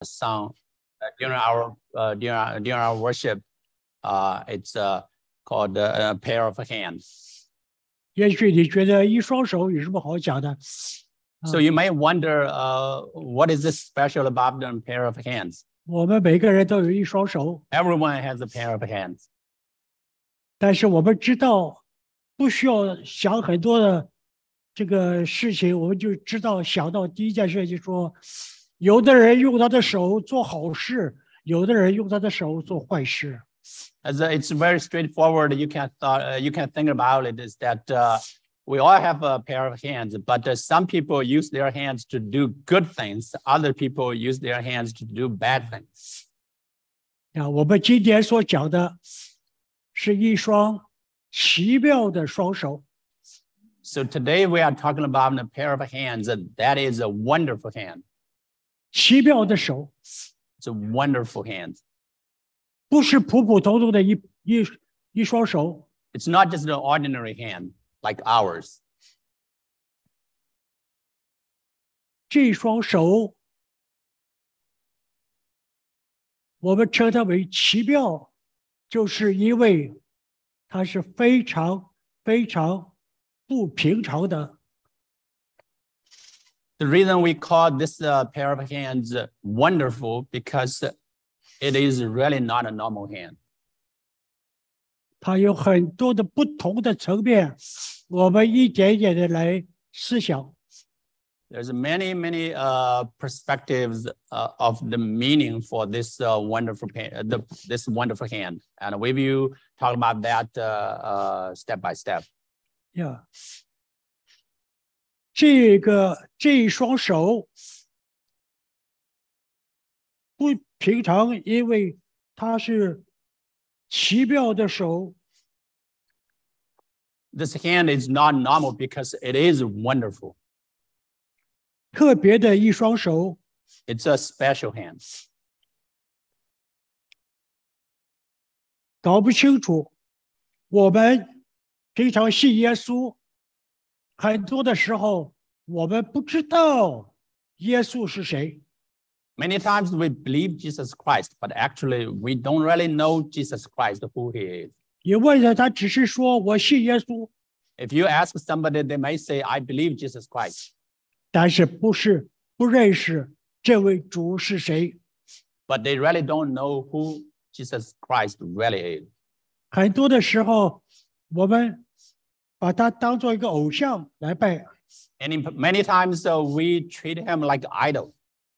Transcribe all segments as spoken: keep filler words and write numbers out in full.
song uh, during our uh, during our, during our worship. Uh, it's uh, called uh, a pair of hands. 也许你觉得一双手有什么好讲的？ So you may wonder, uh, what is this special about a pair of hands? 我们每个人都有一双手， Everyone has a pair of hands. 但是我们知道，不需要想很多的这个事情，我们就知道想到第一件事就说，有的人用他的手做好事，有的人用他的手做坏事。 As a, it's very straightforward. You can thought uh, you can think about it is that uh, we all have a pair of hands, but uh, some people use their hands to do good things. Other people use their hands to do bad things. 啊，我们今天所讲的是一双奇妙的双手。 So today we are talking about a pair of hands, and that is a wonderful hand. 奇妙的手， It's a wonderful hand. 不是普普通通的一一一双手， It's not just an ordinary hand like ours. 这双手，我们称它为奇妙，就是因为它是非常非常不平常的。 The reason we call this uh, pair of hands uh, wonderful because it is really not a normal hand. 它有很多的不同的层面，我们一点一点的来思想。 There's many, many uh, perspectives uh, of the meaning for this uh, wonderful hand, the, this wonderful hand, and we will talk about that uh, uh, step by step. 呀，这个这一双手不平常，因为它是奇妙的手。 This hand is not normal because it is wonderful. 特别的一双手， It's a special hand. 搞不清楚。我们平常信耶稣，很多的时候我们不知道耶稣是谁。 Many times we believe Jesus Christ, but actually we don't really know Jesus Christ, who he is. 你问了他，只是说我信耶稣， If you ask somebody, they may say, I believe Jesus Christ, 但是不是不认识这位主是谁。 but they really don't know who Jesus Christ really is. 很多的时候，我们把他当做一个偶像来拜。 And in, many times uh, we treat him like idol.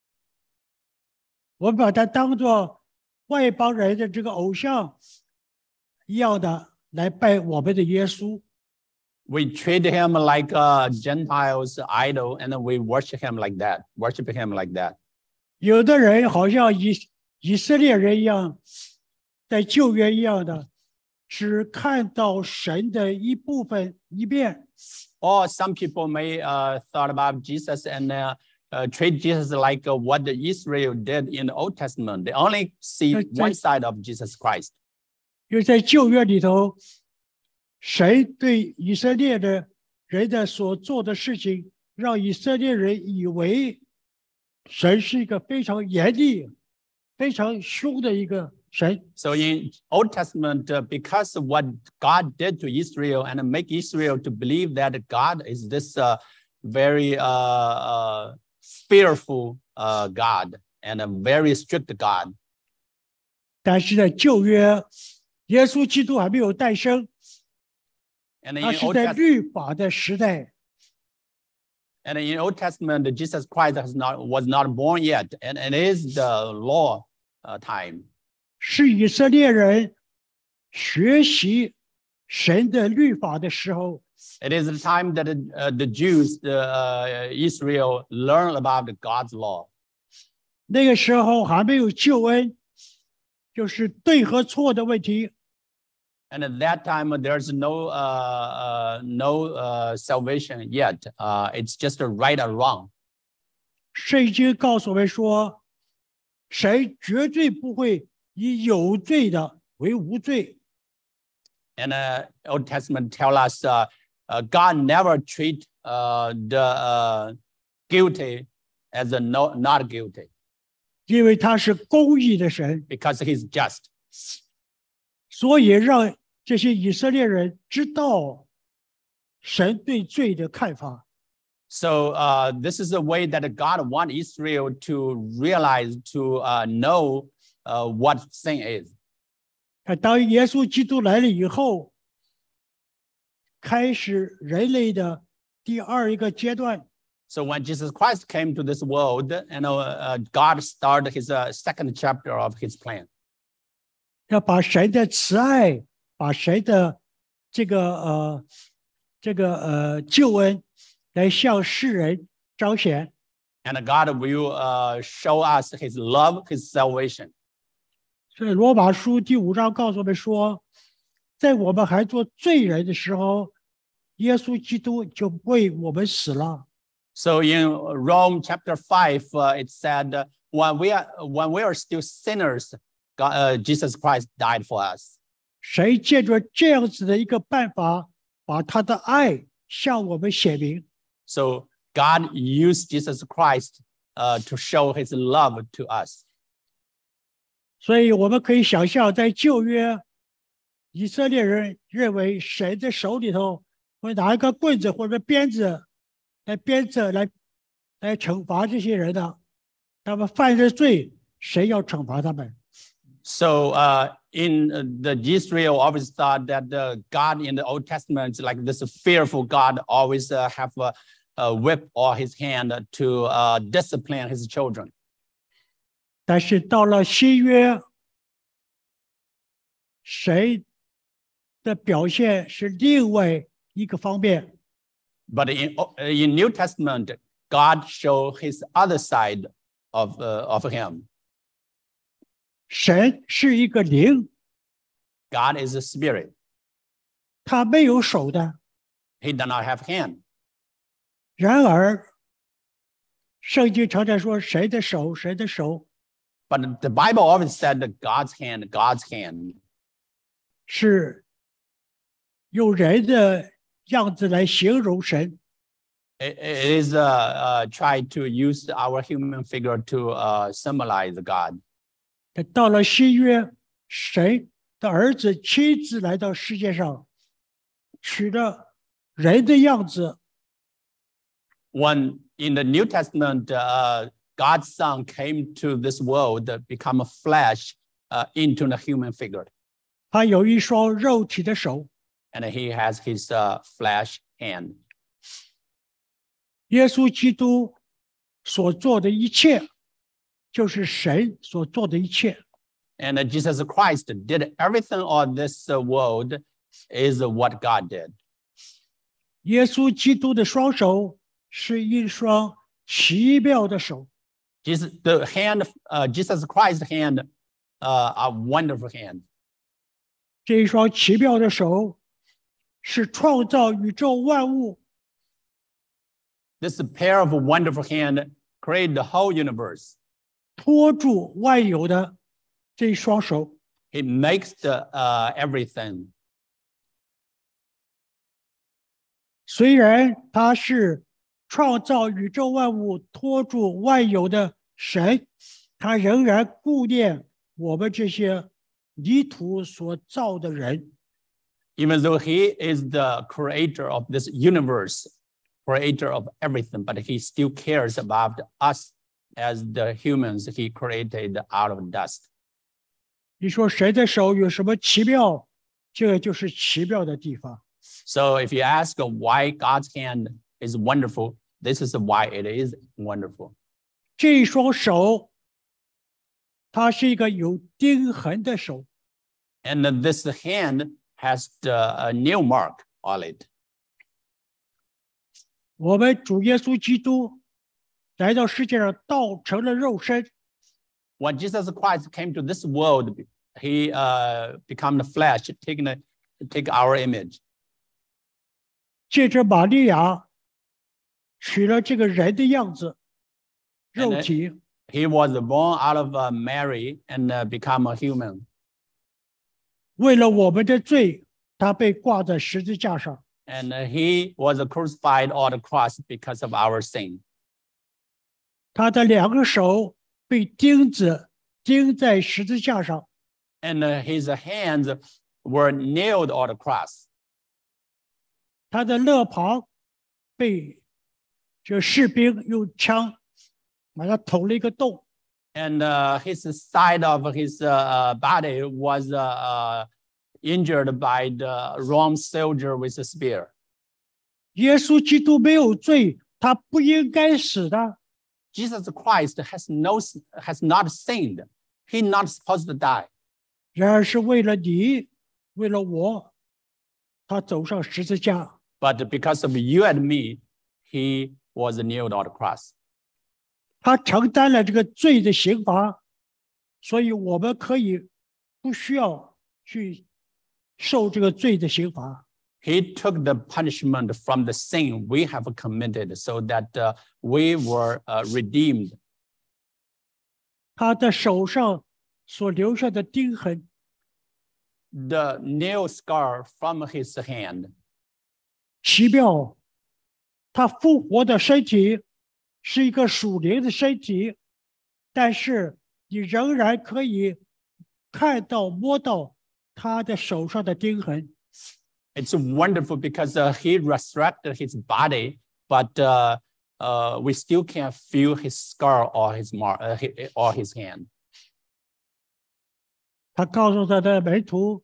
我们把它当作外邦人的这个偶像一样的来拜我们的耶稣。 We treat him like a Gentiles idol, and then we worship him like that, worship him like that. 有的人好像以以色列人一样，在旧约一样的，只看到神的一部分一面。 Or some people may uh, thought about Jesus and uh, uh, treat Jesus like uh, what the Israel did in the Old Testament. They only see one side of Jesus Christ. 因为在旧约里头，神对以色列的人的所做的事情，让以色列人以为神是一个非常严厉、非常凶的一个神。 So in Old Testament, uh, because of what God did to Israel and make Israel to believe that God is this uh, very uh, uh, fearful uh, God and a very strict God. 但是在旧约，耶稣基督还没有诞生， And 他 in 是 Old 在 Testament, 律法的时代。 and in Old Testament, Jesus Christ has not was not born yet, and it is the law uh, time. 是以色列人学习神的律法的时候， It is the time that uh, the Jews, the, uh, Israel, learn about God's law. 那个时候还没有救恩，就是对和错的问题。 And at that time, uh, there's no uh, uh, no uh, salvation yet. Uh, it's just a right or wrong. 圣经告诉我们说，神绝对不会以有罪的为无罪。 And uh, Old Testament tell us uh, uh, God never treat uh, the uh, guilty as a no, not guilty. 因为他是公义的神， because he's just. 所以让这些以色列人知道神对罪的看法。 So uh, this is a way that God wants Israel to realize, to uh, know uh, what sin is. 啊，当耶稣基督来了以后，开始人类的第二一个阶段。 So when Jesus Christ came to this world, you know, uh, God started his uh, second chapter of his plan. 要把神的慈爱，把神的这个呃这个呃救恩来向世人彰显。 And God will uh, show us his love, his salvation. 所以罗马书第五章告诉我们说，在我们还做罪人的时候，耶稣基督就为我们死了。 So in Rome chapter five, uh, it said, uh, when we are when we are still sinners, God, uh, Jesus Christ died for us. 神借着这样子的一个办法，把他的爱向我们显明。 So God used Jesus Christ uh, to show his love to us. 所以我们可以想象，在旧约，以色列人认为神的手里头会拿一个棍子或者鞭子来鞭策来来惩罚这些人的，他们犯的罪，谁要惩罚他们？ So uh, in the Israel always thought that the God in the Old Testament, like this fearful God, always uh, have a, a whip or his hand to uh, discipline his children. 但是到了新约，神的表现是另外一个方面。 But in, in New Testament, God showed his other side of, uh, of him. 神是一个灵， God is a spirit. 他没有手的。 He does not have hand. 然而，圣经常常说神的手，神的手 But the Bible always said that God's hand, God's hand. 是用人的样子来形容神。 It, it is uh, uh, try to use our human figure to uh, symbolize God. 但到了新约，神的儿子亲自来到世界上，取了人的样子， When in the New Testament, uh, God's Son came to this world, become a flesh uh, into the human figure, 他有一双肉体的手。 and he has his uh, flesh hand. 耶稣基督所做的一切，就是神所做的一切。 And uh, Jesus Christ did everything on this uh, world is what God did. 耶稣基督的双手是一双奇妙的手， Jesus, the hand, uh, Jesus Christ's hand, uh, a wonderful hand. 这一双奇妙的手是创造宇宙万物， This pair of wonderful hand created the whole universe. 托住万有的这一双手。 He makes the uh, everything. 虽然他是创造宇宙万物、托住万有的神，他仍然顾念我们这些泥土所造的人。 Even though he is the creator of this universe, creator of everything, but he still cares about us as the humans he created out of dust. 你说神的手有什么奇妙？这就是奇妙的地方。 So if you ask why God's hand is wonderful, this is why it is wonderful. 这一双手，它是一个有钉痕的手， And this hand has the uh, nail mark on it. 我们主耶稣基督来到世界上，道成了肉身， When Jesus Christ came to this world, he uh, became the flesh, taking the, take our image. 借着玛利亚取了这个人的样子， And 肉 then- 体， He was born out of uh, Mary and uh, become a human. 为了我们的罪，他被挂在十字架上。 And uh, he was crucified on the cross because of our sin. 他的两个手被钉子钉在十字架上， and uh, his hands were nailed on the cross. 他的肋旁被这士兵用枪把他捅了一个洞， And uh, his side of his uh, body was uh, uh, injured by the Rome soldier with a spear. 耶稣基督没有罪，他不应该死的。 Jesus Christ has no has not sinned. He's not supposed to die. 然而是为了你，为了我，他走上十字架。 But because of you and me, he was nailed on the cross. 他承担了这个罪的刑罚，所以我们可以不需要去受这个罪的刑罚。 He took the punishment from the sin we have committed so that uh, we were uh, redeemed. 他的手上所留下的钉痕， The nail scar from his hand. 奇妙，他复活的身体是一个属灵的身体，但是你仍然可以看到、摸到他的手上的钉痕。 It's wonderful because uh, he resurrected his body, but uh, uh, we still can't feel his scar or his mar uh, hi- or his hand. 他告诉他的门徒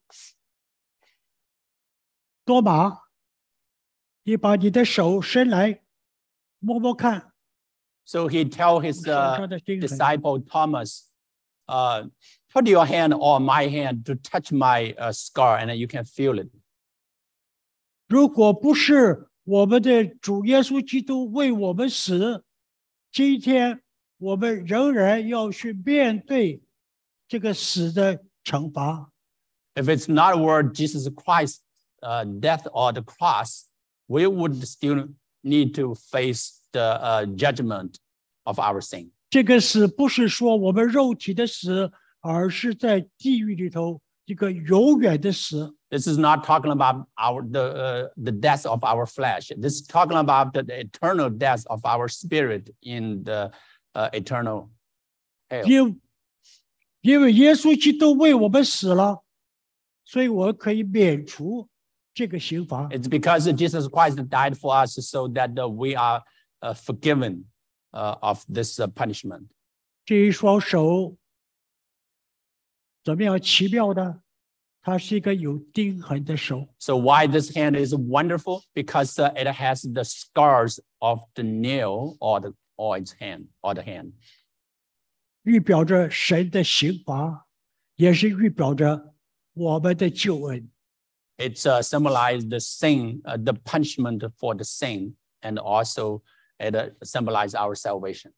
多马，你把你的手伸来，摸摸看。 So he tell his 手 uh, 上的钉痕。 disciple Thomas, uh, put your hand on my hand to touch my uh, scar, and then you can feel it. 如果不是我们的主耶稣基督为我们死，今天我们仍然要去面对这个死的惩罚。 If it's not word Jesus Christ's uh, death or the cross, we would still need to face the uh, judgment of our sin. 这个死不是说我们肉体的死，而是在地狱里头一个永远的死。 This is not talking about our the uh, the death of our flesh. This is talking about the, the eternal death of our spirit in the uh, eternal hell. 因因为耶稣基督为我们死了，所以我可以免除这个刑罚。 It's because Jesus Christ died for us so that uh, we are uh, forgiven uh, of this uh, punishment. 这一双手怎么样奇妙呢？它是一个有钉痕的手。 So why this hand is wonderful? Because uh, it has the scars of the nail or the or its hand or the hand. 预表着神的刑罚，也是预表着我们的救恩。 It's uh, symbolized the sin, uh, the punishment for the sin, and also it uh, symbolizes our salvation.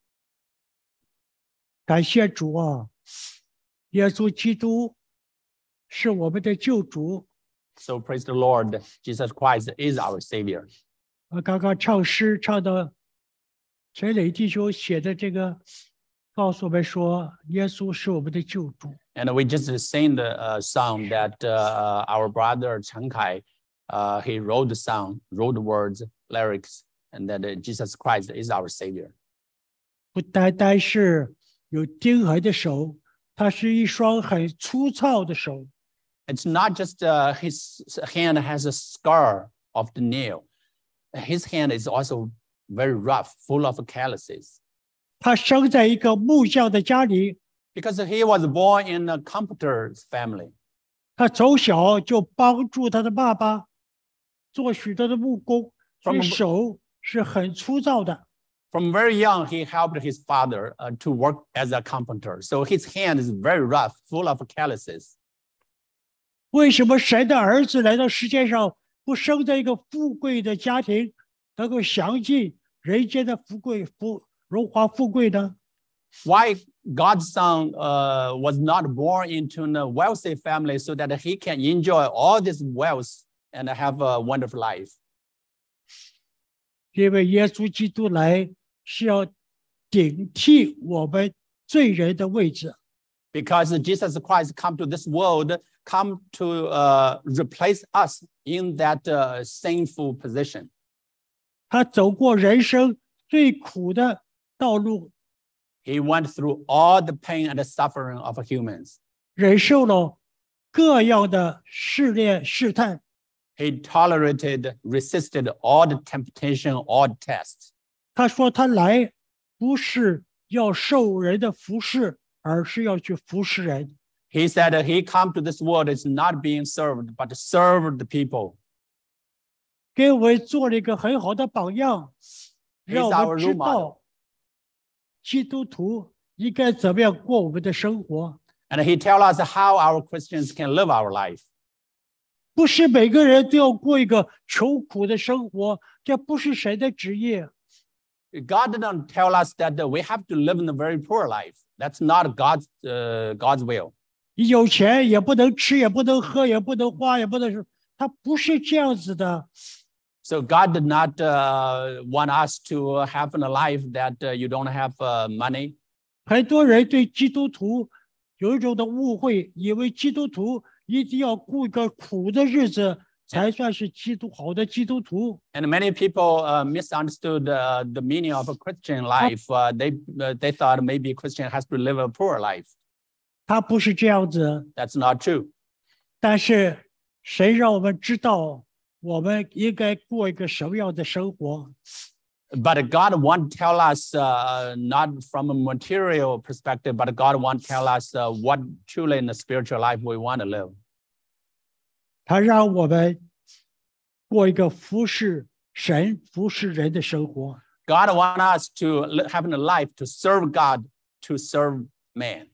感谢主啊！耶稣基督是我们的救主。 So praise the Lord, Jesus Christ is our Savior. 我刚刚唱诗唱到陈磊弟兄写的这个，告诉我们说，耶稣是我们的救主。 And we just sang the uh, song that uh, our brother Chen Kai, uh, he wrote the song, wrote the words, lyrics, and that uh, Jesus Christ is our Savior. 不单单是有钉痕的手，它是一双很粗糙的手。 It's not just uh, his hand has a scar of the nail. His hand is also very rough, full of calluses. 他生在一个木匠的家里， Because he was born in a carpenter's family. 他从小就帮助他的爸爸做许多的木工，所以 From- 手是很粗糙的。 From very young, he helped his father uh, to work as a carpenter. So his hand is very rough, full of calluses. 为什么神的儿子来到世界上，不生在一个富贵的家庭，能够享尽人间的富贵、富荣华富贵呢？ Why God's son uh, was not born into a wealthy family so that he can enjoy all this wealth and have a wonderful life? 因为耶稣基督来是要顶替我们罪人的位置。 Because Jesus Christ come to this world, come to uh, replace us in that uh, sinful position. 他走过人生最苦的道路， He went through all the pain and the suffering of humans. 忍受了各样的试炼试探。 He tolerated, resisted all the temptation, all the tests. 他说他来不是要受人的服侍，而是要去服侍人。 He said that he come to this world is not being served, but to serve the people. 给我们做了一个很好的榜样，让我们知道基督徒应该怎么样过我们的生活。 And he tell us how our Christians can live our life. 不是每个人都要过一个穷苦的生活，这不是神的旨意。 God didn't tell us that we have to live in a very poor life. That's not God's uh, God's will. 有钱也不能吃，也不能喝，也不能花，也不能，他不是这样子的。 So God did not uh, want us to have a life that uh, you don't have uh, money. 很多人对基督徒有一种的误会，以为基督徒一定要过一个苦的日子才算是基督好的基督徒。 And many people uh, misunderstood uh, the meaning of a Christian life. Uh, they uh, they thought maybe a Christian has to live a poor life. 他不是这样子。 That's not true. 但是神让我们知道，我们应该过一个什么样的生活。 But God won't tell us uh, not from a material perspective, but God won't tell us uh, what truly in the spiritual life we want to live. 他让我们过一个服侍神、服侍人的生活。 God wants us to have a life to serve God, to serve man.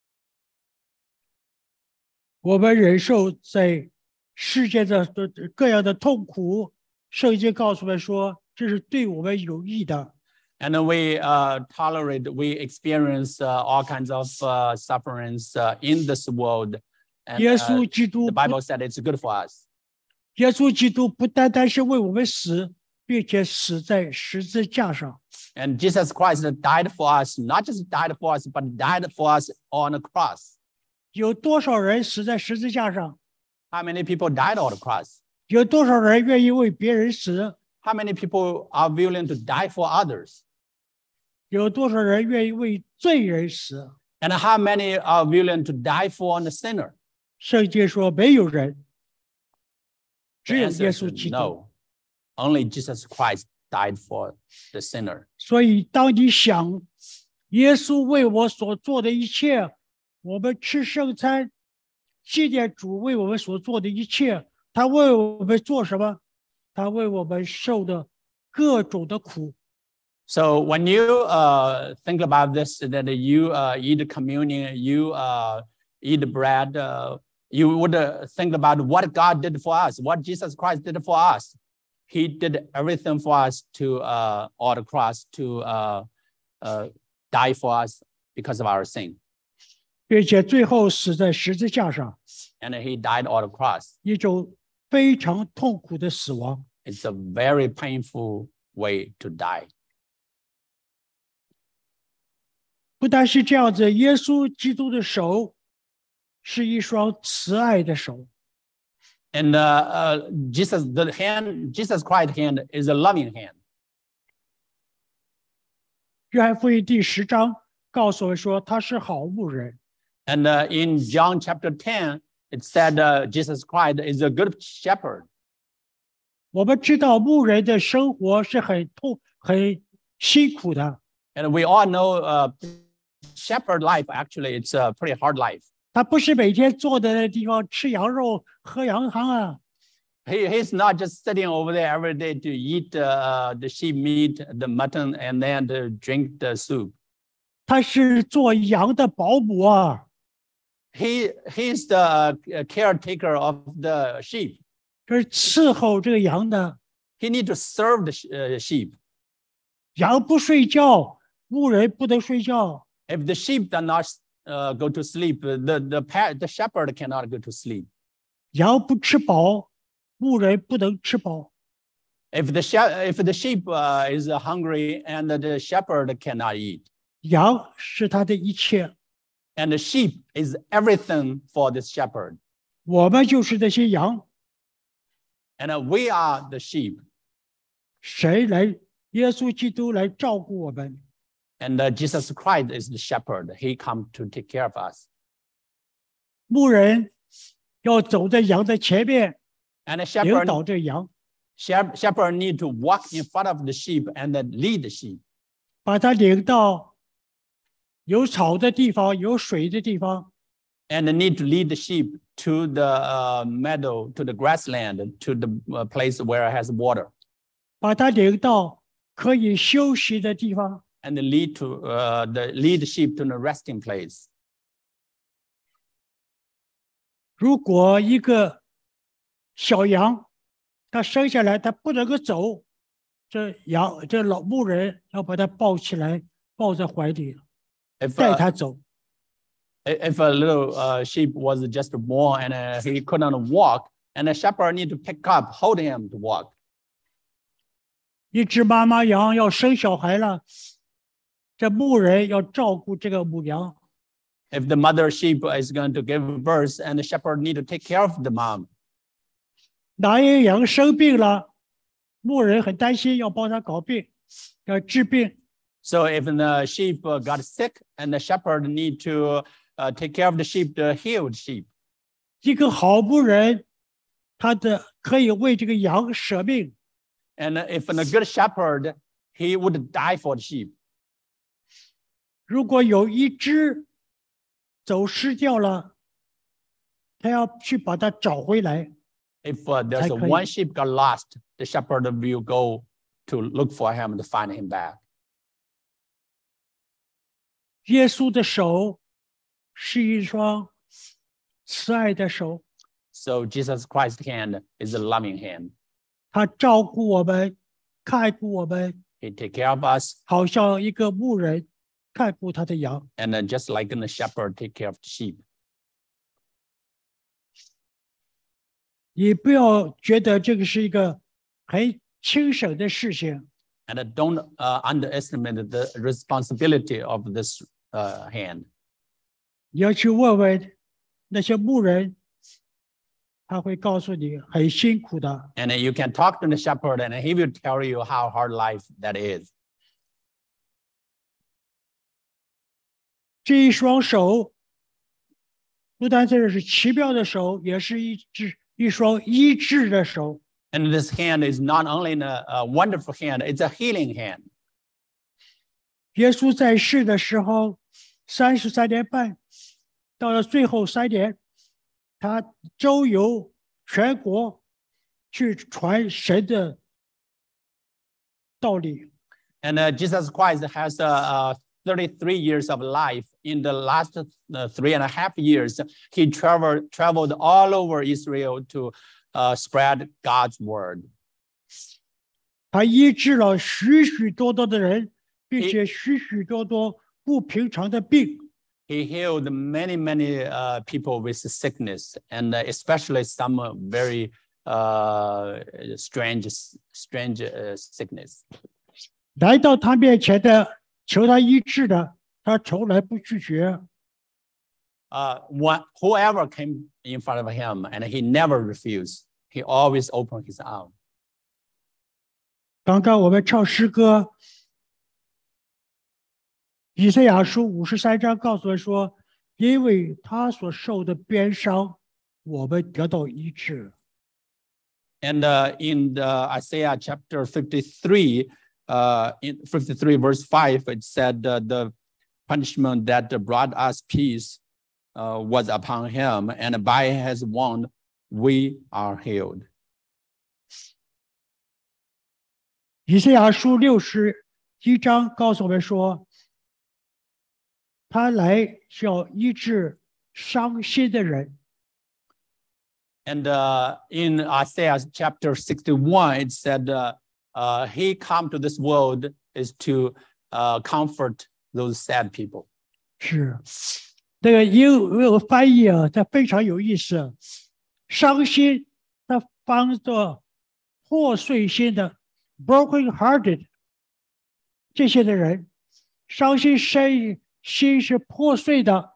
我们忍受在世界的各样的痛苦，圣经告诉我们说，这是对我们有益的。 And we uh, tolerate, we experience uh, all kinds of uh, sufferings uh, in this world. And, 耶 uh, 稣基督 the Bible said it's good for us. 耶稣基督不单单是为我们死，并且死在十字架上。 And Jesus Christ died for us, not just died for us, but died for us on a cross. 有多少人死在十字架上？ How many people died on the cross? 有多少人愿意为别人死？ How many people are willing to die for others? 有多少人愿意为罪人死？ And how many are willing to die for the sinner? 圣经说没有人， The 只有 answer 耶 is 稣基督。 no. Only Jesus Christ died for the sinner. 所以，当你想耶稣为我所做的一切，我们吃圣餐，纪念主为我们所做的一切，他为我们做什么？他为我们受的各种的苦。 So when you uh, think about this, that you uh, eat communion, you uh, eat bread, uh, you would uh, think about what God did for us, what Jesus Christ did for us. He did everything for us to uh, on the cross to uh, uh, die for us because of our sin. 并且最后死在十字架上， And he died on the cross. 一种非常痛苦的死亡。 It's a very painful way to die. 不但是这样子，耶稣基督的手是一双慈爱的手。 And uh, uh, Jesus, the hand, Jesus Christ's hand is a loving hand. 约翰福音第十章告诉我们说，他是好牧人。 And uh, in John chapter ten, it said uh, Jesus Christ is a good shepherd. 我们知道牧人的生活是很痛、很辛苦的。 And we all know uh, shepherd life, actually, it's a pretty hard life. 他不是每天坐在那地方吃羊肉、喝羊汤啊， He, he's not just sitting over there every day to eat uh, the sheep meat, the mutton, and then to drink the soup. 他是做羊的保姆啊。 He, he's the caretaker of the sheep. 这是伺候这个羊的。 He needs to serve the uh, sheep. 羊不睡觉，牧人不能睡觉。 If the sheep do not uh, go to sleep, the, the, the shepherd cannot go to sleep. 羊不吃饱，牧人不能吃饱。 If the, if the sheep uh, is hungry and the shepherd cannot eat. 羊是他的一切。 And the sheep is everything for this shepherd. 我们就是那些羊。 And uh, we are the sheep. 谁来？耶稣基督来照顾我们。 And uh, Jesus Christ is the shepherd. He come to take care of us. 牧人要走在羊的前面， And a 领 shepherd, 导这羊， shep- shepherd need to walk in front of the sheep and then lead the sheep. 把它领到有草的地方、有水的地方， And they need to lead the sheep to the uh, meadow, to the grassland, to the uh, place where it has water. 把它领到可以休息的地方。 And they lead to uh, the lead the sheep to the resting place. 如果一个小羊，它生下来它不能够走，这羊这老牧人要把它抱起来，抱在怀里， If 带 uh, 它走。 if a little uh, sheep was just born and uh, he couldn't walk, and the shepherd need to pick up, hold him to walk. 一只妈妈羊要生小孩了，这牧人要照顾这个母羊。 If the mother sheep is going to give birth, and the shepherd need to take care of the mom. 哪一个羊生病了，牧人很担心，要帮他搞病，要治病。 So if the sheep uh, got sick, and the shepherd need to uh, take care of the sheep to heal the sheep. 一个好牧人，他的可以为这个羊舍命。 And if a good shepherd, he would die for the sheep. 如果有一只走失掉了，他要去把它找回来。 If uh, there's a 才可以。 one sheep got lost, the shepherd will go to look for him to find him back. 耶稣的手是一双慈爱的手， So Jesus Christ's hand is a loving hand. 他照顾我们，看顾我们， He take care of us, 好像一个牧人看顾他的羊。 and then just like the shepherd take care of the sheep. 你不要觉得这个是一个很轻省的事情， And uh, don't uh, underestimate the responsibility of this uh, hand. 你要去问问那些牧人，他会告诉你很辛苦的。 And then you can talk to the shepherd, and he will tell you how hard life that is. 这一双手，不单这是奇妙的手，也是一只一双医治的手。 And this hand is not only a, a wonderful hand, it's a healing hand. 耶稣在世的时候，三十三年半，到了最后三年，他周游全国，去传神的道理。 And uh, Jesus Christ has uh, uh, thirty-three years of life. In the last uh, three and a half years, he traveled traveled all over Israel to uh, spread God's word. 他医治了许许多多的人，并且许许多多不平常的病。 He healed many, many uh, people with sickness, and uh, especially some uh, very uh, strange, strange uh, sickness. 来到他面前的，求他医治的，他从来不拒绝。 Uh, one, whoever came in front of him, and he never refused. He always opened his arms. 刚刚我们唱诗歌，以赛亚书五十三章告诉我们说，因为他所受的鞭伤，我们得到医治。 And uh, in the Isaiah chapter fifty-three, uh, in fifty-three verse five, it said uh, the punishment that brought us peace uh, was upon him, and by his wound we are healed. 以赛亚书六十一章告诉我们说，他来是要医治伤心的人。 And uh, in Isaiah chapter sixty-one, it said, uh, uh, he come to this world is to uh, comfort those sad people. 是，那个英文翻译啊，它非常有意思。伤心，它翻作破碎心的 （broken hearted）。这些的人，伤心身心是破碎的。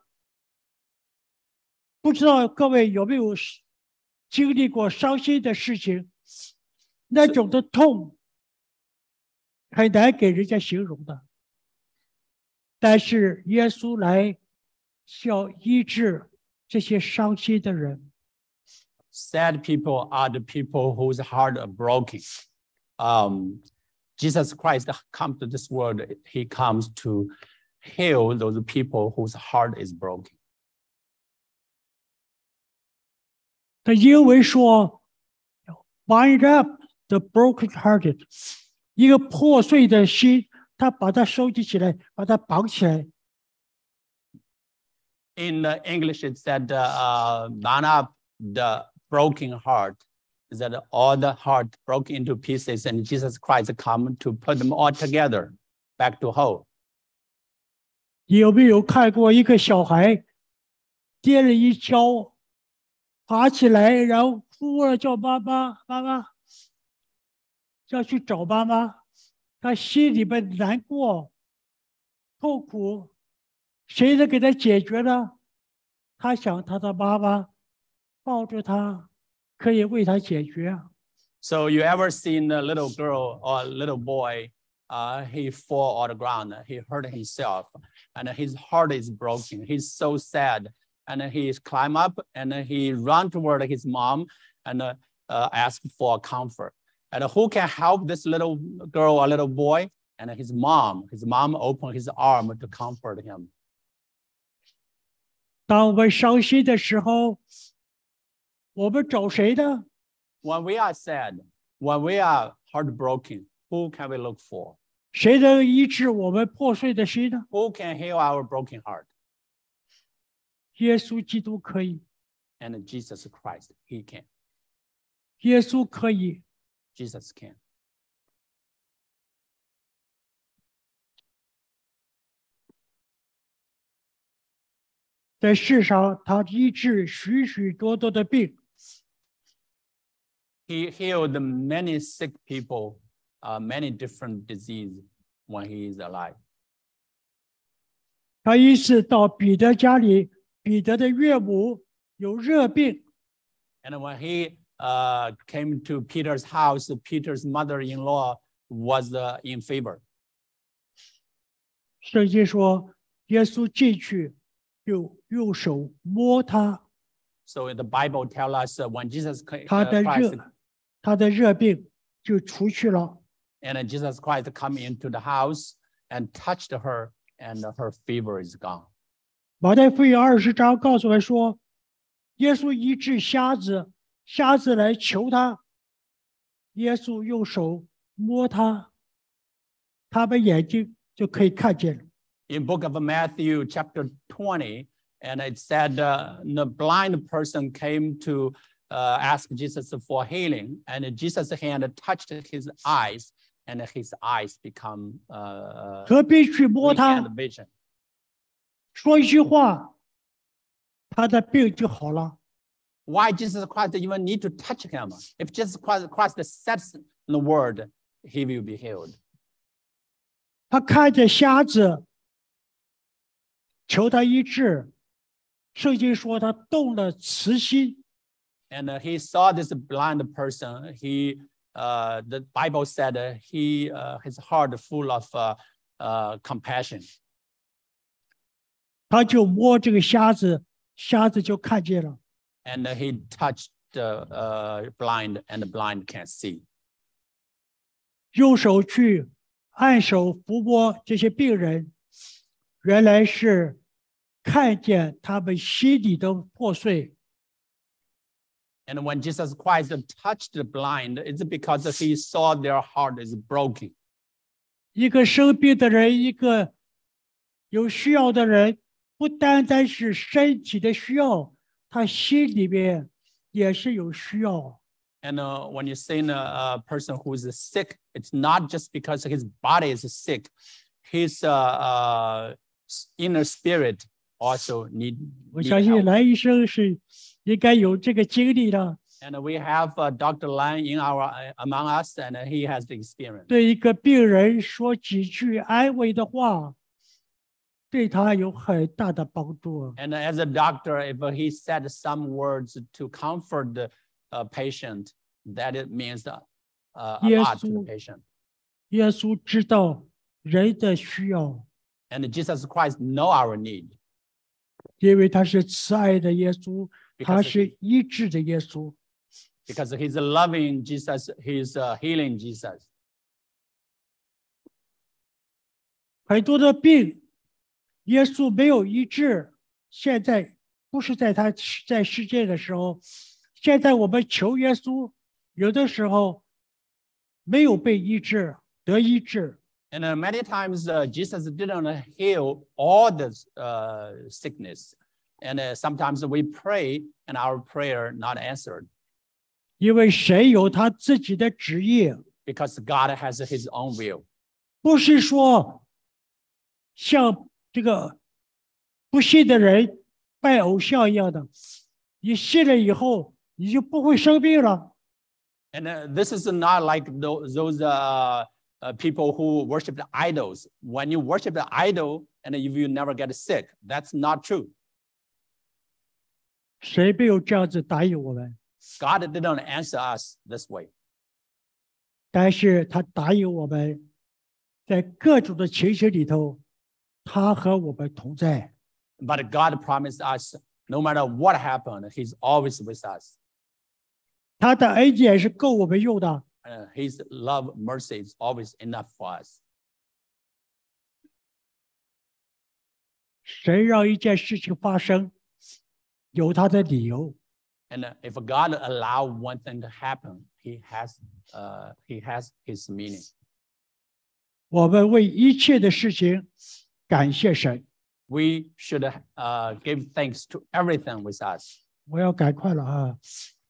不知道各位有没有经历过伤心的事情？那种的痛很难给人家形容的。 但是耶稣来是要医治这些伤心的人。 Sad people are the people whose heart are broken. Um, Jesus Christ comes to this world. He comes to heal those people whose heart is broken. 他英文说 bind up the broken-hearted， 一个破碎的心，他把它收集起来，把它绑起来。 In uh, English, it said, uh, bind up the broken heart, is that all the heart broke into pieces, and Jesus Christ come to put them all together, back to whole. 你有没有看过一个小孩跌了一跤，爬起来，然后哭了，叫妈妈，妈妈，要去找妈妈，他心里边难过、痛苦，谁能给他解决呢？他想他的妈妈抱着他，可以为他解决。 So you ever seen a little girl or a little boy, uh, he fall on the ground, he hurt himself, and his heart is broken. He's so sad, and he climb up and he run toward his mom and uh, uh, ask for comfort. And who can help this little girl or little boy? And his mom. His mom opened his arm to comfort him. 当我们伤心的时候，我们找谁呢？ When we are sad, when we are heartbroken, who can we look for? 谁能医治我们破碎的心呢？ Who can heal our broken heart? 耶稣基督可以， And Jesus Christ, he can. 耶稣可以。 Jesus can. 在世上，他医治许许多多的病。 He healed many sick people, uh, many different diseases when he is alive. 他一次到彼得家里，彼得的岳母有热病， And when he uh, came to Peter's house, Peter's mother-in-law was uh, in fever. 圣经说，耶稣进去就用手摸他， So the Bible tells us uh, when Jesus Christ, 他的 uh, 热，他的热病就除去了。 and Jesus Christ come into the house and touched her, and her fever is gone. 马太福音二十章告诉我们说，耶稣医治瞎子，瞎子来求他，耶稣用手摸他，他们眼睛就可以看见了。 In book of Matthew, chapter twenty, and it said uh, the blind person came to uh, ask Jesus for healing, and Jesus' hand touched his eyes, and his eyes become uh, 何必去摸他， weak and vision. 说一句话，他的病就好了。 Why Jesus Christ even need to touch him? If Jesus Christ, Christ says the word, he will be healed. 他看见瞎子，求他医治。圣经说他动了慈心， And uh, he saw this blind person. He, uh, the Bible said uh, he, uh, his heart full of uh, uh, compassion. 他就摸这个瞎子，瞎子就看见了。 And uh, he touched the uh, blind, and the blind can see. 用手去按手抚摸这些病人，原来是看见他们心里的破碎。 And when Jesus Christ touched the blind, it's because he saw their heart is broken. 一个生病的人，一个有需要的人，不单单是身体的需要，他心里面也是有需要。 And uh, when you see a, a person who is sick, it's not just because his body is sick. His uh, uh, inner spirit also need, 我 need 相信 help. 蓝医生是应该有这个经历的。 And we have uh, Doctor Lan in our among us, and he has the experience. 对一个病人说几句安慰的话，对他有很大的帮助。 And as a doctor, if he said some words to comfort the uh, patient, that it means uh, a lot to the Yes. patient. 耶稣知道人的需要， And Jesus Christ know our need 因为他是慈爱的耶稣， because 他是医治的耶稣。 because he's a loving Jesus, he's a healing Jesus. 很多的病，耶稣没有医治。现在不是在他在世界的时候，现在我们求耶稣，有的时候没有被医治，得医治。 And uh, many times uh, Jesus didn't heal all the uh, sickness. And uh, sometimes we pray and our prayer not answered 因为神有他自己的旨意， because God has his own will. 不是说像这个不信的人拜偶像一样的，你信了以后你就不会生病了。 And uh, this is not like those, those uh, uh, people who worship the idols. When you worship the idol and if you never get sick, that's not true. 谁没有这样子答应我们？ God didn't answer us this way. 但是他答应我们，在各种的情形里头，他和我们同在。 But God promised us, no matter what happened, he's always with us. 他的恩典是够我们用的。 Uh, his love, mercy is always enough for us. 神让一件事情发生，有他的理由。 And uh, if God allow one thing to happen, he has, uh, he has his meaning. 我们为一切的事情感谢神。 We should uh, give thanks to everything with us. 我要赶快了啊！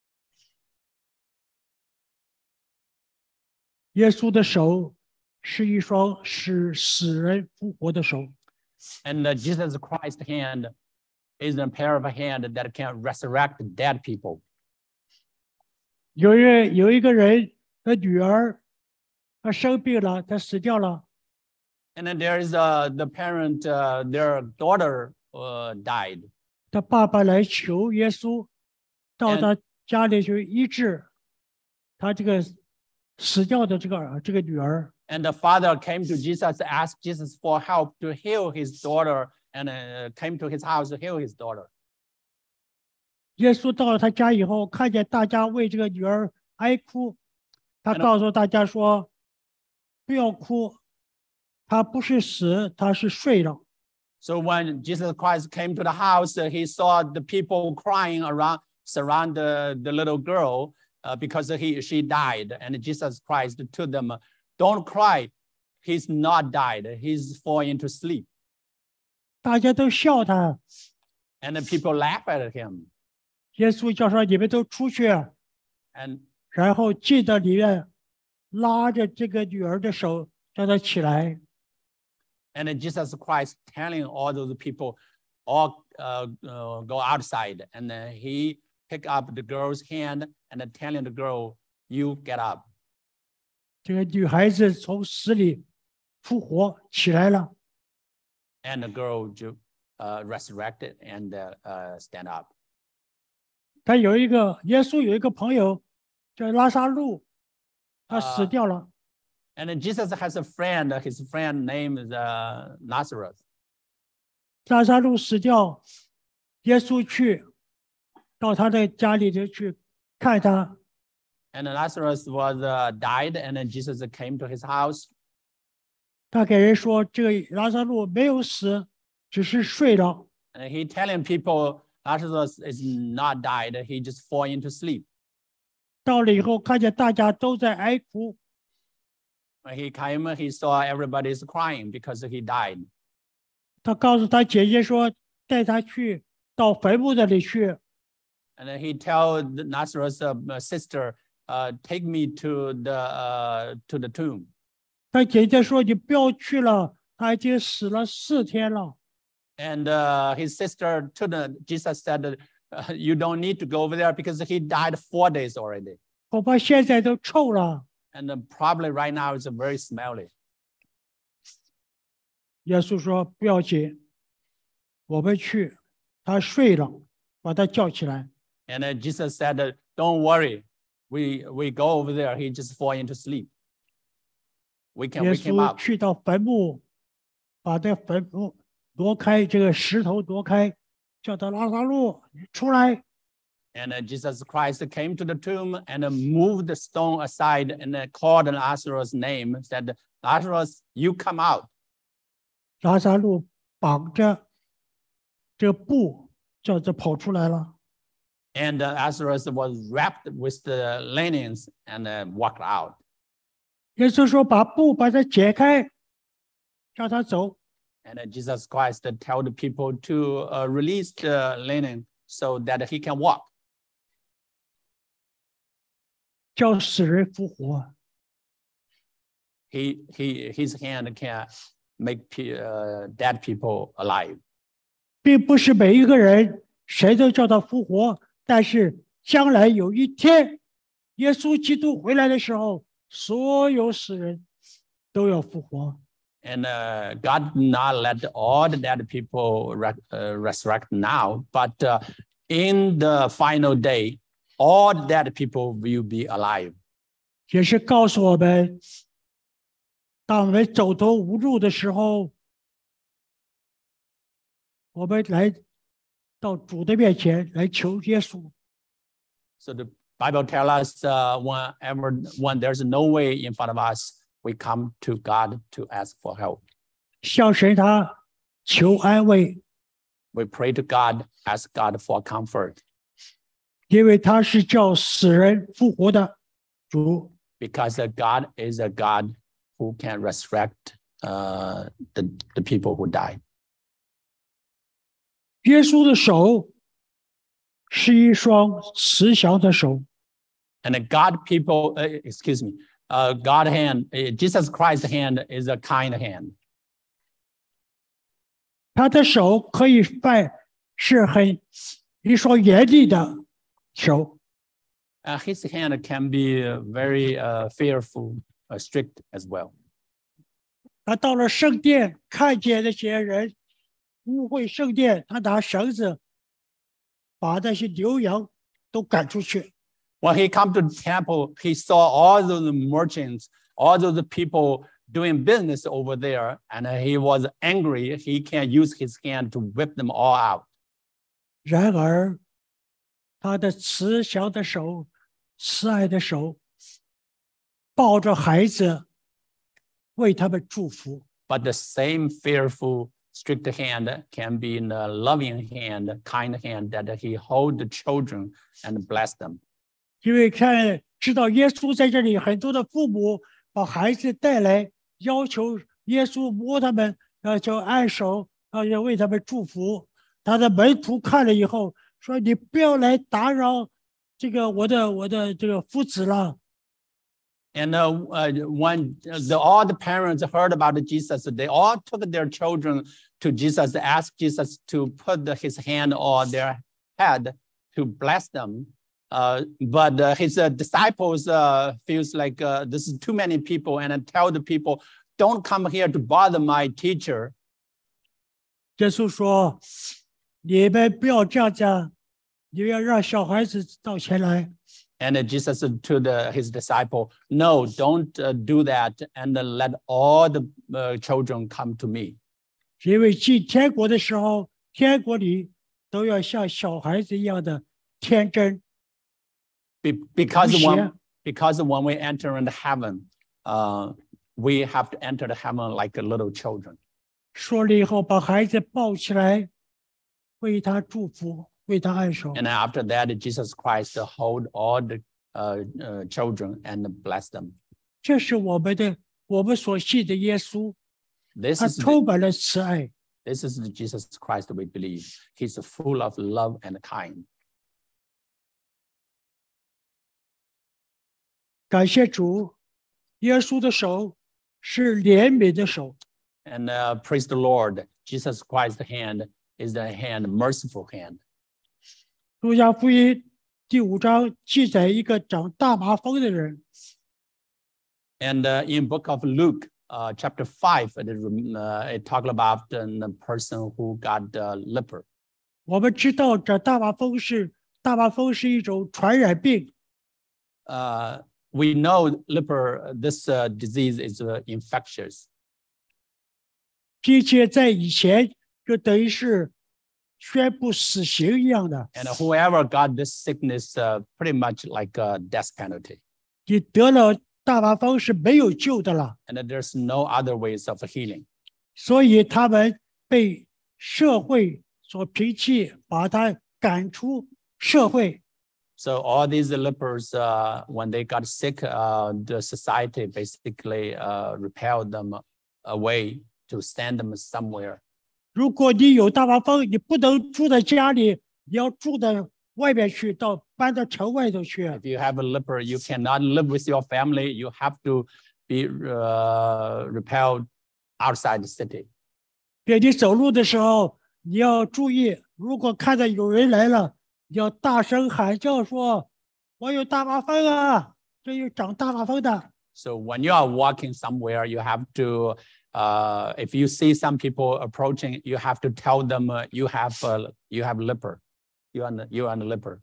耶稣的手是一双使死人复活的手。 And uh, Jesus Christ's hand is a pair of a hand that can resurrect dead people. 有人有一个人的女儿，她生病了，她死掉了。 And then there is uh, the parent, uh, their daughter uh, died. 他爸爸来求耶稣，到 And- 他家里去医治他这个死掉的这个儿这个女儿。 And the father came to Jesus, asked Jesus for help to heal his daughter, and uh, came to his house to heal his daughter. 耶稣到了他家以后，看见大家为这个女儿哀哭，他 And- 告诉大家说：“不要哭，她不是死，她是睡了。” So when Jesus Christ came to the house, uh, he saw the people crying around, surround the, the little girl uh, because he, she died. And Jesus Christ told them, don't cry. He's not died. He's falling into sleep. 大家都笑他。 And the people laugh at him. 耶稣叫说：“你们都出去。” And, 然后进到里面，拉着这个女儿的手，叫她起来。 and then Jesus Christ telling all those people, all uh, uh, go outside. And then he picked up the girl's hand and then telling the girl, you get up. 这个女孩子从死里复活起来了。 And the girl ju- uh, resurrected and uh, uh, stand up. 他有一个耶稣有一个朋友叫拉萨路，他死啊掉了。 And then Jesus has a friend, his friend name is uh, Lazarus. 拉萨路死掉，耶稣去到他的家里头去看他。 And then Lazarus was uh, died, and then Jesus came to his house. 他给人说，这个拉萨路没有死，只是睡了。 And he telling people Lazarus is not died, he just fall into sleep. 到了以后，看见大家都在哀哭， When he came, he saw everybody is crying because he died. 他告诉他姐姐说，带他去到坟墓那里去。 And then he tell the Lazarus' uh, sister, uh, take me to the uh, to the tomb. 他姐姐说：“你不要去了，他已经死了四天了。” And uh, his sister to the Jesus said, uh, you don't need to go over there because he died four days already. 恐怕现在都臭了。 And uh, probably right now it's very smelly. 耶稣说：“不要紧，我们去。”他睡了，把他叫起来。 And uh, Jesus said, uh, don't worry. We, we go over there. He just fall into sleep. We can 耶 wake him 稣 up. 去到坟墓， 把这坟墓挪开，这个石头挪开，叫他拉萨路出来。 And uh, Jesus Christ came to the tomb and uh, moved the stone aside and uh, called Lazarus' name, said, Lazarus, you come out. 拉萨路绑着这布，叫他跑出来了。 And uh, Lazarus was wrapped with the linens and uh, walked out. 耶稣说：“把布把它解开，让他走。” And uh, Jesus Christ told the people to uh, release the linen so that he can walk. 叫死人复活。 He, he, his hand can make uh, dead people alive. 并不是每一个人谁都叫他复活，但是将来有一天，耶稣基督回来的时候，所有死人都要复活。 And uh, God did not let all the dead people re uh, resurrect now, but uh, in the final day, all dead people will be alive. 也是告诉我们，当我们走投无路的时候，我们来到主的面前来求耶稣。 So the Bible tells us uh, whenever when there's no way in front of us, we come to God to ask for help. 向神他求安慰， We pray to God, ask God for comfort. 因为他是叫死人复活的主。 Because uh, God is a God who can resurrect uh, the, the people who died. 耶稣的手是一双慈祥的手。 And the God people, uh, excuse me, uh, God hand, uh, Jesus Christ's hand is a kind hand. 他的手可以办，是很一双严厉的手。 Uh, his hand can be uh, very uh, fearful, uh, strict as well. 他到了圣殿，看见那些人污秽圣殿，他拿绳子把那些牛羊都赶出去。 When he come to the temple, he saw all those merchants, all those people doing business over there, and he was angry. He can use his hand to whip them all out. 然而，他的慈祥的手、慈爱的手，抱着孩子，为他们祝福。 But the same fearful, strict hand can be in a loving hand, kind hand that he hold the children and bless them. 因为看知道耶稣在这里，很多的父母把孩子带来，要求耶稣摸他们，呃，就按手，啊，要为他们祝福。他的门徒看了以后说：“你不要来打扰这个我的我的这个夫子了。” And uh, uh, when the, all the parents heard about Jesus, they all took their children to Jesus, asked Jesus to put the, his hand on their head to bless them. Uh, but uh, his uh, disciples uh, feels like uh, this is too many people, and uh, tell the people, don't come here to bother my teacher. 耶稣说：“你们不要这样讲，你们要让小孩子到前来。” And uh, Jesus said to the, his disciple, no, don't uh, do that, and uh, let all the uh, children come to me. 因为进天国的时候，天国里都要像小孩子一样的天真。 Be, because, Oh, when, yeah. because when we enter into heaven, uh, we have to enter the heaven like a little children. 说了以后，把孩子抱起来，为他祝福，为他按手。 And after that, Jesus Christ hold all the uh, uh, children and bless them. 这是我们的我们所信的耶稣， This 他 is, the, 充满了慈爱。 this is the Jesus Christ we believe. He's full of love and kind. 感谢主，耶稣的手是怜悯的手。 And uh, praise the Lord, Jesus Christ's hand is the hand, merciful hand. 路加福音第五章记载一个长大麻风的人， And uh, in book of Luke, uh, chapter five, it, uh, it talks about uh, the person who got uh, leper. 我们知道这大麻风是大麻风是一种传染病， Uh, we know leper, this uh, disease is uh, infectious. 并且在以前就等于是宣布死刑一样的。 And whoever got this sickness, uh, pretty much like a death penalty. 你得了大麻风是没有救的了， And there's no other ways of healing. 所以他们被社会所摒弃，把他赶出社会。 So all these lepers, uh, when they got sick, uh, the society basically uh, repelled them away to send them somewhere. 如果你有大麻风，你不能住在家里，你要住到外面去，到搬到城外头去。 If you have a leper, you cannot live with your family. You have to be uh, repelled outside the city. 别你走路的时候，你要注意，如果看到有人来了，你要大声喊叫说：“我有大麻风啊！”这有长大麻风的。 So when you are walking somewhere, you have to, uh, if you see some people approaching, you have to tell them uh, you have uh, you have leper, you are the, you are the leper.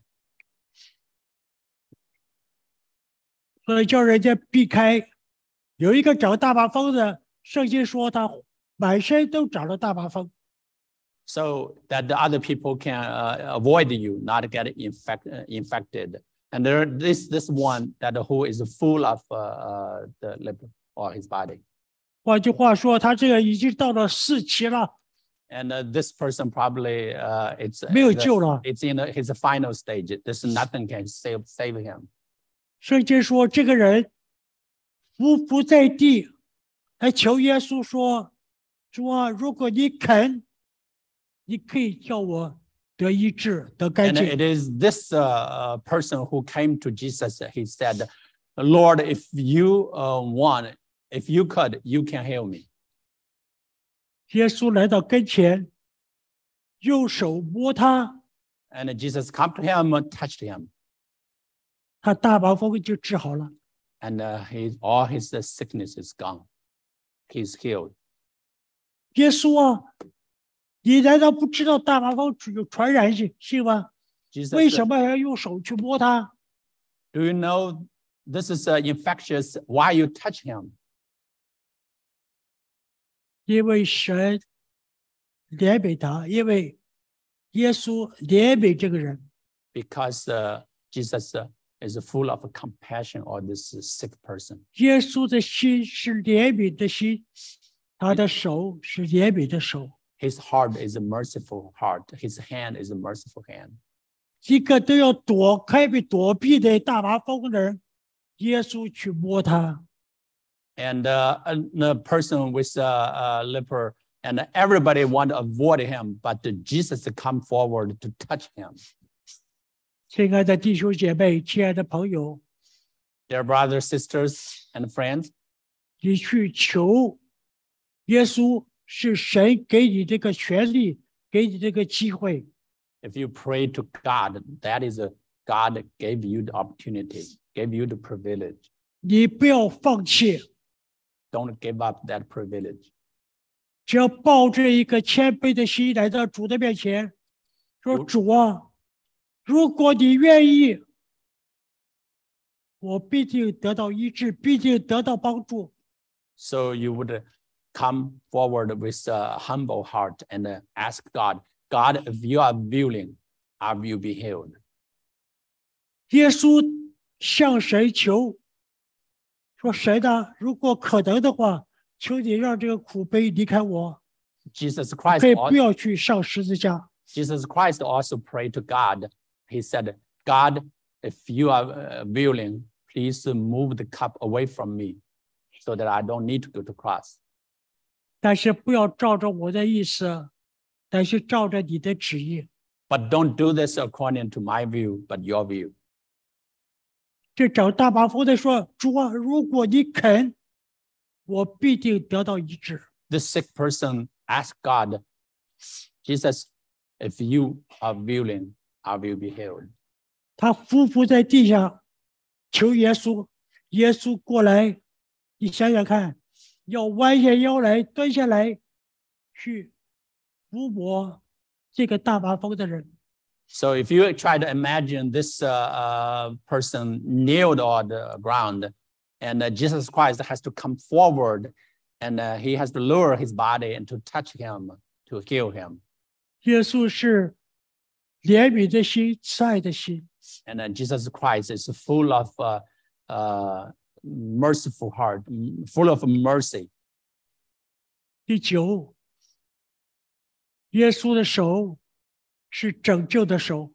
所以叫人家避开。有一个长大麻风的，圣经说他满身都长了大麻风。 So that the other people can uh, avoid you, not get infect, uh, infected. And there, this this one that who is full of uh, uh, the leper or his body. 换句话说，他这个已经到了四期了， And uh, this person probably uh, it's 没有救了。 it's in his final stage. There's nothing can save save him. 圣经说这个人伏伏在地，还求耶稣说：“主啊，如果你肯，你可以叫我得医治，得干 And 净。” it is this uh, person who came to Jesus. He said, "Lord, if you uh, want, if you could, you can heal me." 耶稣来到跟前，用手摸他， And Jesus come to him, touched him, 他大麻风就治好了。 and uh, his, all his uh, sickness is gone. He's healed. 耶稣啊，你难道不知道大麻风有传染性性吗？ Jesus 为 said, 什么还要用手去摸他？ "Do you know this is uh, infectious? Why you touch him?" 因为神怜悯他，因为耶稣怜悯这个人。 Because uh, Jesus uh, is full of compassion on this sick person. 耶稣的心是怜悯的心，他的手是怜悯的手。 His heart is a merciful heart. His hand is a merciful hand. 一个都要躲开、被躲避的大麻风的人，耶稣去摸他。 And uh, a, a person with a, a leper, and everybody want to avoid him, but Jesus come forward to touch him. 亲爱的弟兄姐妹，亲爱的朋友， Dear brothers, sisters, and friends, 你去求耶稣，是神给你这个权利，给你这个机会。 if you pray to God, that is a God gave you the opportunity, gave you the privilege. 你不要放弃， Don't give up that privilege. 只要抱着一个谦卑的心来到主的面前，说：“ 有主啊，如果你愿意，我必定得到医治，必定得到帮助。” So you would come forward with a humble heart and uh, ask God, God, if you are willing, I will be healed. 耶稣向神求，说：“神啊，如果可能的话，求你让这个苦杯离开我， Jesus Christ, 可以不 al- 要去上十字架。” Jesus Christ also prayed to God. He said, God, if you are uh, willing, please move the cup away from me so that I don't need to go to cross. 但是不要照着我的意思，但是照着你的旨意。 But don't do this according to my view, but your view. 这长大麻风的说：“主啊，如果你肯，我必定得到医治。” This sick person asked God, Jesus, if you are willing, I will be healed. 他匍匐在地上求耶稣，耶稣过来，你想想看，要弯下腰来，蹲下来，去抚摸这个大麻风的人。 So if you try to imagine this uh, uh, person kneeled on the ground, and uh, Jesus Christ has to come forward And uh, he has to lower his body and to touch him, to heal him. 耶稣是怜悯的心、慈爱的心。 And uh, Jesus Christ is full of uh, uh, merciful heart, full of mercy. 第九，耶稣的手是拯救的手。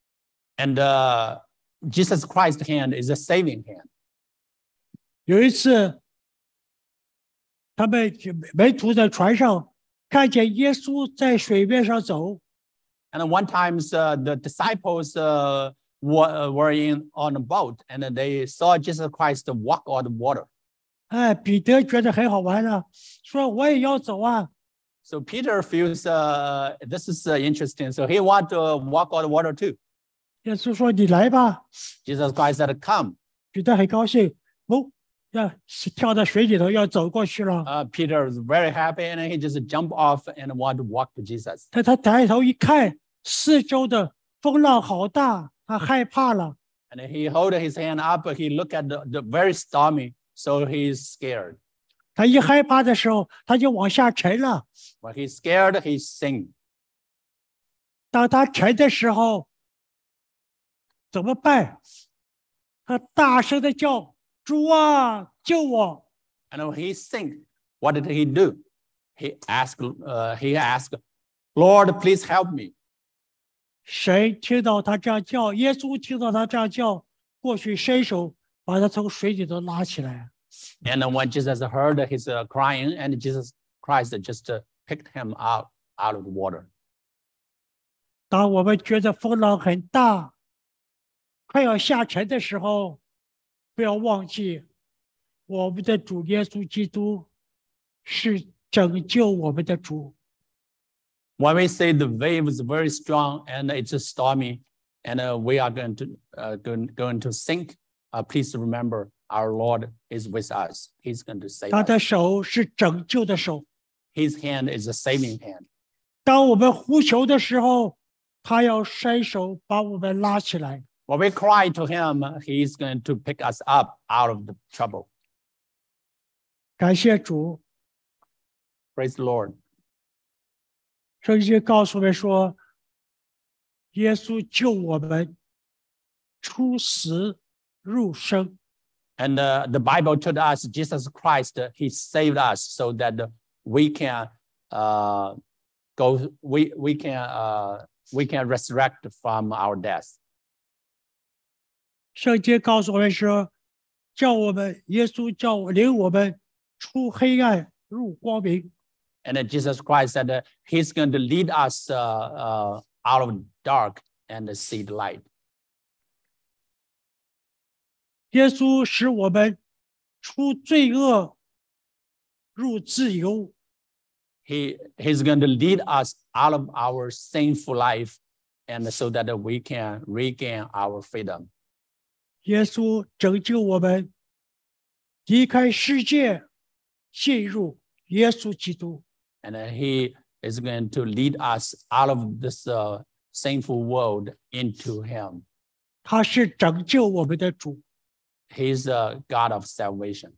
And uh, Jesus Christ's hand is a saving hand. 有一次，他们门徒在船上看见耶稣在水面上走， And one time uh, the disciples uh, were, were in on a boat and they saw Jesus Christ walk on the water. 哎，彼得觉得很好玩了，说我也要走啊。 So Peter feels uh, this is uh, interesting. So he wants to walk on the water too. 耶稣说：“你来吧。” Jesus Christ said, come. 彼得很高兴，哦，要跳到水里头，要走过去了。 Uh, Peter is very happy and he just jumped off and want to walk to Jesus. 但他抬头一看，四周的风浪好大，他害怕了。 And he hold his hand up. He looked at the, the very stormy, so he's scared. 他一害怕的时候，他就往下沉了。 When he's scared, he sings. 当他沉的时候，怎么办？他大声的叫：“主啊，救我！” And when he sink, what did he do? He asked, uh, he asked, Lord, please help me. 神听到他这样叫，耶稣听到他这样叫，过去伸手把他从水里头拉起来。 And when Jesus heard his uh, crying, and Jesus Christ just uh, picked him out, out of the water. 当我们觉得风浪很大，快要下沉的时候，不要忘记，我们的主耶稣基督是拯救我们的主。 When we say the wave is very strong and it's stormy, and uh, we are going to uh, going, going to sink, uh, please remember our Lord is with us. He's going to save 他 us. 的手是拯救的手。 His hand is a saving hand. 当我们呼求的时候，他要伸手把我们拉起来。 When we cry to him, he's going to pick us up out of the trouble. 感谢主， Praise the Lord. 圣经告诉我们说，耶稣救我们出死入生。 And uh, the Bible told us Jesus Christ, uh, he saved us so that uh, we can uh, go, we, we can uh, we can resurrect from our death. 圣经告诉我们说，叫我们耶稣叫我领我们出黑暗入光明。 And then Jesus Christ said uh, he's going to lead us uh, uh, out of dark and see the light. 耶稣使我们出罪恶入自由。 He, he's going to lead us out of our sinful life and so that we can regain our freedom. 耶稣拯救我们离开世界，进入耶稣基督。 And uh, he is going to lead us out of this uh, sinful world into him. 他是拯救我们的主。 He's a God of salvation.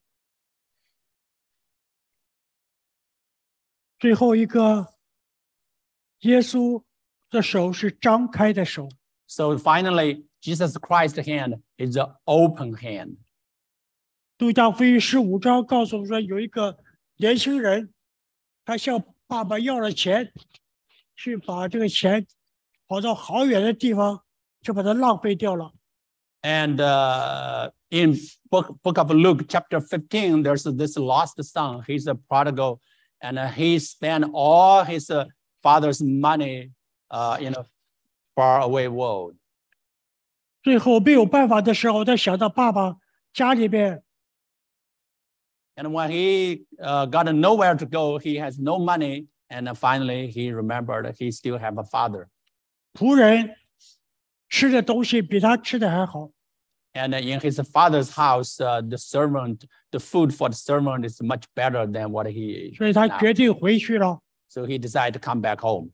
最后一个，耶稣的手是张开的手。 So finally, Jesus Christ's hand is an open hand. 路加福音十五章告诉我们说，有一个年轻人，他向爸爸要了钱，去把这个钱跑到好远的地方，就把它浪费掉了。 And uh, in book, book of Luke, chapter fifteen, there's this lost son. He's a prodigal, and uh, he spent all his uh, father's money uh, in a faraway world. 最后没有办法的时候，他想到爸爸家里边 And when he uh, got nowhere to go, he has no money. And uh, finally, he remembered he still have a father. 仆人吃的东西比他吃的还好。 And uh, in his father's house, uh, the servant, the food for the servant is much better than what he 所以他 now. 决定回去了。 So he decided to come back home.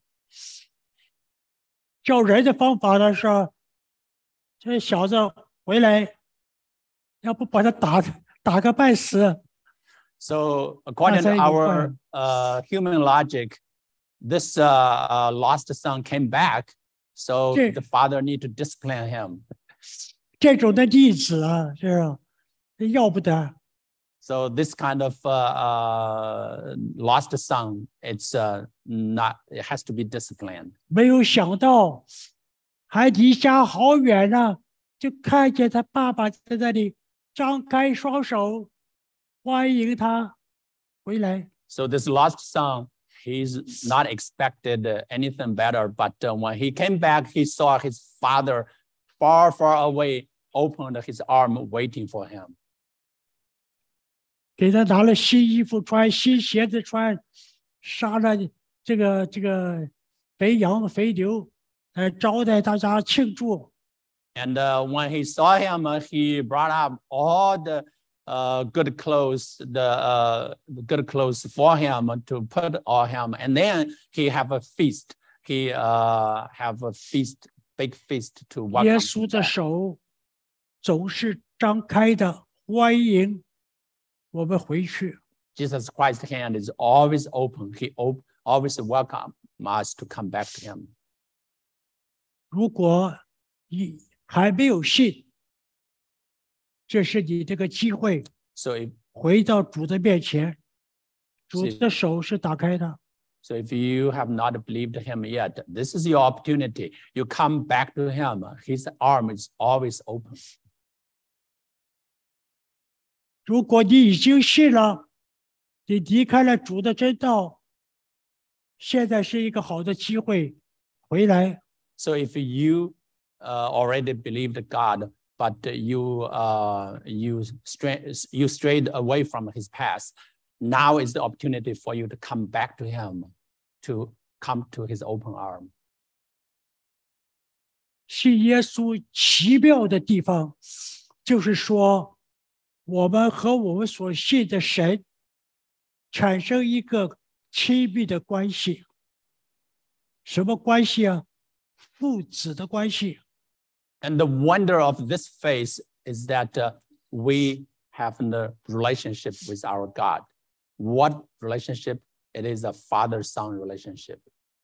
叫人的方法呢是，这小子回来，要不把他打打个半死。 So according to 那才有 our 坏。 uh, human logic, this uh, uh, lost son came back, so 这 the father need to discipline him. 这种的例子啊，是吧？要不得。 So this kind of uh, uh, lost son, it's uh, not. It has to be disciplined. 没有想到，还离家好远呢，就看见他爸爸在那里张开双手，欢迎他回来。 So this lost son, he's not expected uh, anything better, but uh, when he came back, he saw his father far, far away, opened his arm, waiting for him. 给他拿了新衣服穿，新鞋子穿，杀了这个这个肥羊肥牛，来招待大家庆祝。 And uh, when he saw him, uh, he brought up all the uh, good clothes, the, uh, the good clothes for him to put on him. And then he have a feast. He uh, have a feast, big feast to welcome 耶 him 稣的 back. 手总是张开的，欢迎我们回去。 Jesus Christ's hand is always open. He op always welcome us to come back to him. 如果你还没有信，这是你这个机会， So if 回到主的面前，主是的手是打开的。 So if you have not believed him yet, this is your opportunity. You come back to him. His arm is always open. 如果你已经信了，你离开了主的真道，现在是一个好的机会，回来。 So if you uh, already believed God, but you uh, you strayed you strayed away from his past, now is the opportunity for you to come back to him, to come to his open arm. 信耶稣奇妙的地方，就是说，我们和我们所信的神产生一个亲密的关系。什么关系啊？父子的关系。 And the wonder of this faith is that uh, we have a relationship with our God. What relationship? It is a father-son relationship.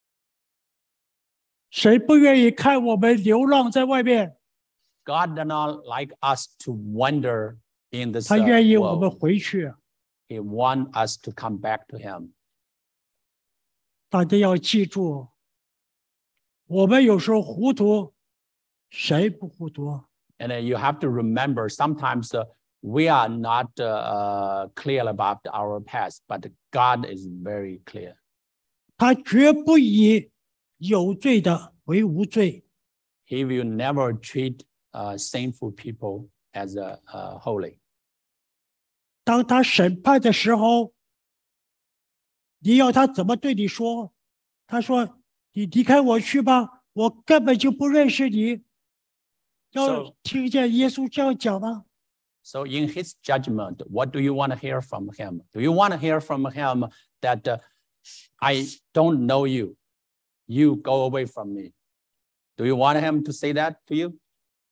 神不愿意看我们流浪在外面， God does not like us to wander in this 他 uh, 愿意我们 world. 回去。 He wants us to come back to him. 大家要记住，我们有时候糊涂，谁不糊涂？ And uh, you have to remember, sometimes uh, we are not uh, uh, clear about our past, but God is very clear. 他绝不以有罪的为无罪。 He will never treat uh, sinful people as uh, uh, holy. 当他审判的时候，你要他怎么对你说？他说：“你离开我去吧，我根本就不认识你。” 要 So- 听见耶稣这样讲吗？ So in his judgment, what do you want to hear from him? Do you want to hear from him that uh, I don't know you, you go away from me? Do you want him to say that to you?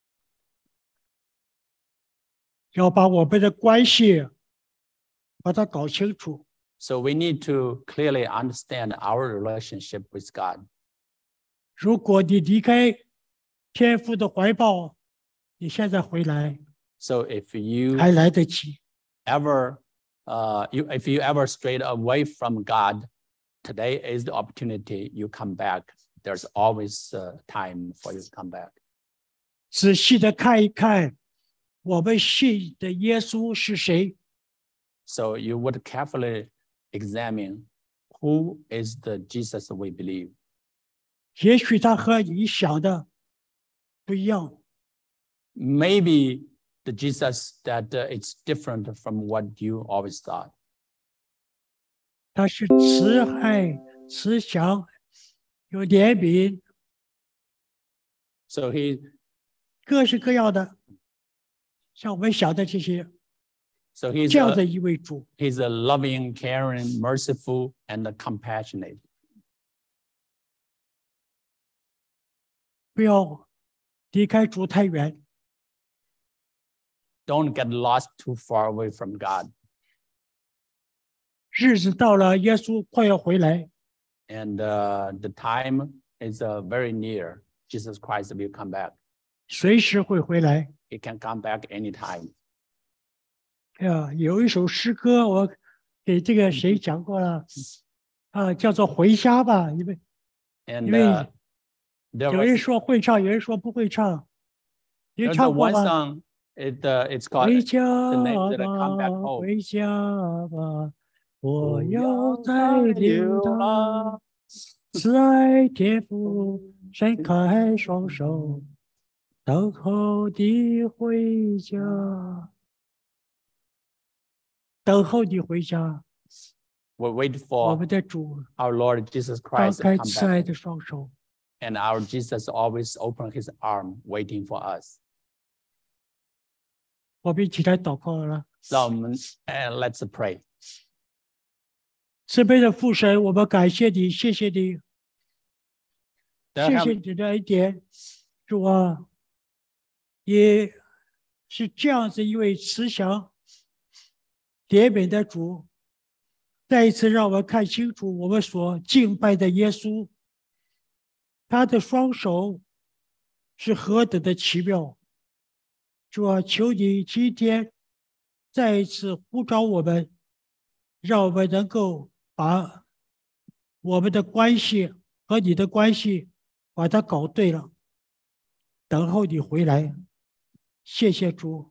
要把我们的关系把它搞清楚。 So we need to clearly understand our relationship with God. 如果你离开天父的怀抱，你现在回来 So if you 还来得及。 ever, uh, you, if you ever strayed away from God, today is the opportunity you come back. There's always uh, time for you to come back. 仔细的看一看，我们信的耶稣是谁？ So you would carefully examine who is the Jesus we believe. 也许他和你想的不一样。 Maybe the Jesus that uh, it's different from what you always thought. 他是慈爱、慈祥、有怜悯， So he, 各式各样的，像我们想的这些 so he's 这样的 a, 一位主。 he's a loving, caring, merciful, and compassionate. 不要离开主太远， Don't get lost too far away from God. 日子到了，耶稣快要回来。 And uh, the time is uh, very near. Jesus Christ will come back. 随时会回来。 He can come back anytime. 啊，有一首诗歌，我给这个谁讲过了，啊，叫做《回家吧》，因为 And 因为 uh, there 有人 was 说会唱，有人说不会唱。你 there's a 唱过 one 吗？ song. It uh, it's called 回家 the name that I come back 吧， home. 回家吧，我不要要再再流流浪浪。 慈爱天父，伸开双手，等候你回家，等候你回家。 We wait 我 for 们的主 our Lord Jesus 张 Christ to 开 come 慈爱 back. 的双手， And our Jesus always open his arm waiting for us. 我们一起来祷告了。 让我们 and let's pray. 慈悲的父神，我们感谢你，谢谢你， Dear 谢谢 Heaven- 你的恩典，主啊，也是这样子一位慈祥、怜悯的主，再一次让我们看清楚我们所敬拜的耶稣，他的双手是何等的奇妙。主啊，求你今天再一次呼召我们，让我们能够把我们的关系和你的关系把它搞对了，等候你回来。谢谢主。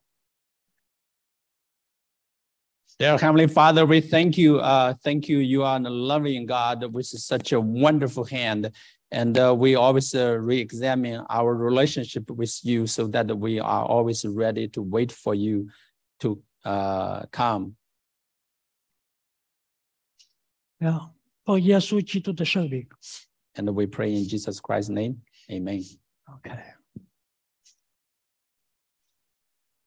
Dear Heavenly Father, we thank you. Uh, thank you. You are a loving God with such a wonderful hand. And uh, we always uh, re-examine our relationship with you so that we are always ready to wait for you to uh, come. 啊，奉耶稣基督的圣名。 And we pray in Jesus Christ's name. Amen. OK。